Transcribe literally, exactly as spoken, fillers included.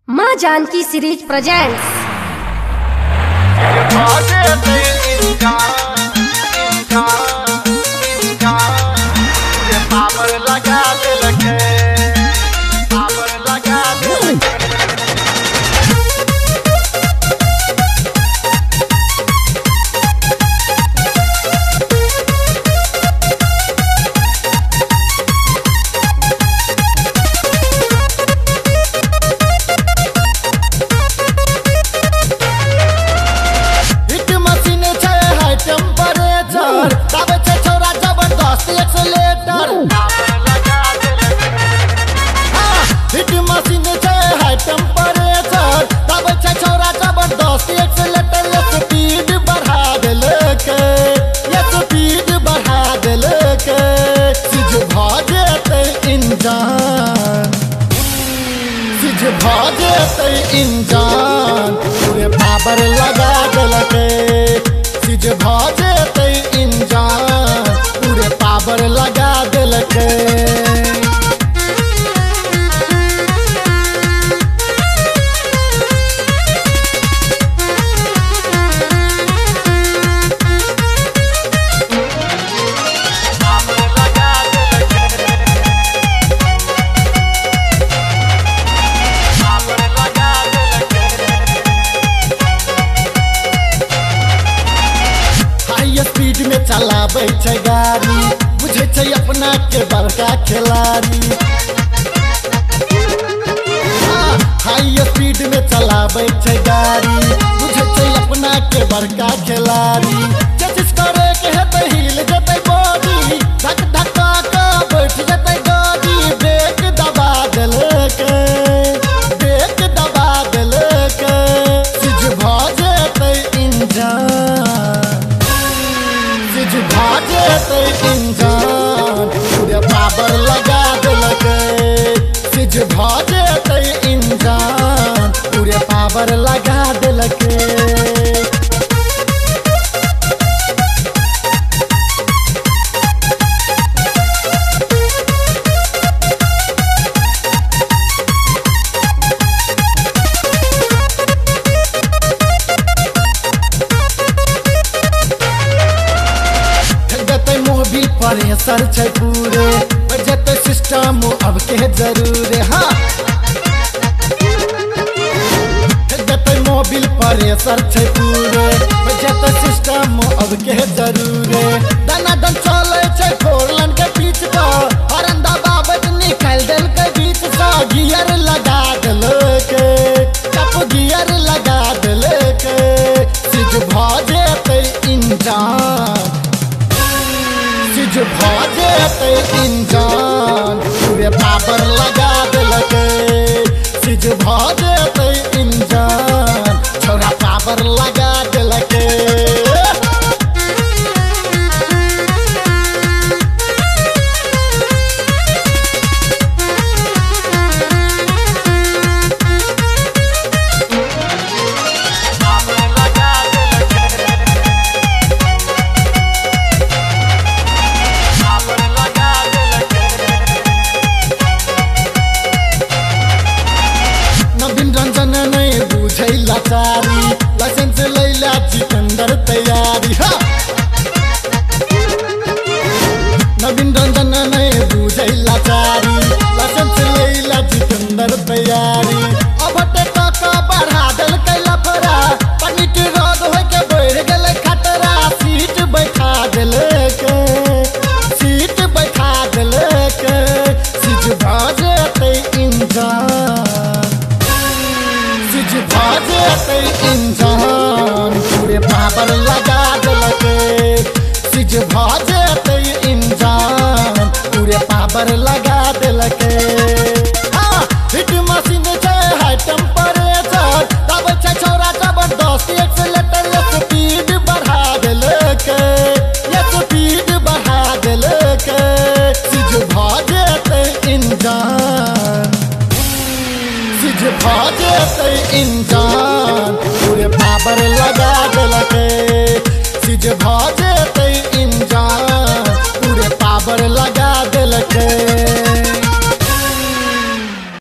माँ Janaki series presents. इंजान पूरे power लगा देलके सिज भजेते इंजान पूरे पावर लगा देलके। स्पीड में चलाबै छै गाड़ी बुझे छै अपना के बड़का खिलाड़ी। हाई स्पीड में चलाबै छै गाड़ी बुझे छै अपना के बड़का खिलाड़ी। कोशिश करे के हेतै हिल जेतै बॉडी धक धक्का के बैठ जेतै गाड़ी। ब्रेक दबा देलकै ब्रेक दबा देलकै सिज भ जेतै इंजन सिज भाजेते इंजन पूरे पावर लगा देलके सिज भाजेते इंजन पूरे पावर लगा देलके। प्रेशर छै पूरे बजत सिस्टम अब के जरूर। हाँ जते मोबिल प्रेशर छै पूरे बजत सिस्टम अब के जरूर। दना दन चले छै फोरलन के बीच का हरन दबावत निकाल देलकै बीच सा गियर लगा देलकै टप गियर लगा देलकै सिज भ जेतै इंजन सिज भ जेतै इंजन पूरे पावर लगा देलकै सिज भ जेतै इंजन छोरा पावर लगा देलकै। लाइसेंस लैला जितेंद्र तैयारी। हाँ नवीन रंजन नहीं बुझे लाचारी लाइसेंस लैला जितेंद्र तैयारी। अब टका बढ़ा देलकै लफड़ा पानी के रोड हो के बढ़ गेलै खतरा। सीट बैठा देलकै सीट बैठा देलकै सिज भ जेतै इंजन सिज भ जेतै इंजन पूरे पावर लगा देलकै सिज भ जेतै इंजन पूरे पावर लगा देलकै। हिट मशीन छै हाई टेम्परेचर दबै छै छोरा जबरदस्त एक्सीलेटर स्पीड बढ़ा देलकै स्पीड बढ़ा देलकै सिज भ जेतै इंजन सिज भ जेतै इंजन पूरे पावर लगा देलकै सिज भ जेतै इंजन पूरे पावर लगा देलकै।